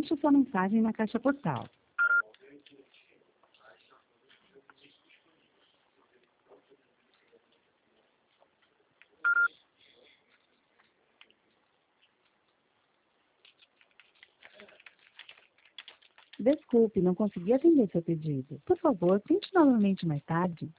deixe sua mensagem na caixa postal. Desculpe, não consegui atender seu pedido. Por favor, tente novamente mais tarde.